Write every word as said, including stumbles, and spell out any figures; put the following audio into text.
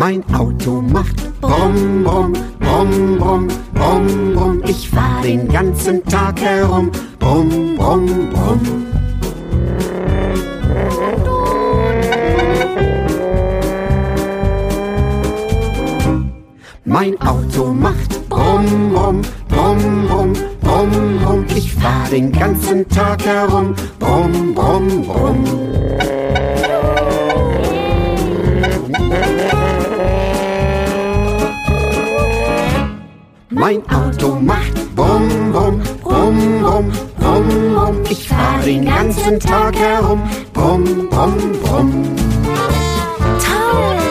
Mein Auto macht brumm, brumm, brumm, brumm, brumm, brumm. Ich fahr den ganzen Tag herum, brumm, brumm, brumm. Mein Auto macht brumm, brumm, brumm, brumm, brumm, brumm. Ich fahr den ganzen Tag herum, brumm, brumm, brumm. Mein Auto macht brumm, brumm, brumm, brumm, brumm, brumm. Ich fahr den ganzen Tag herum, brumm, brumm, brumm. Toll!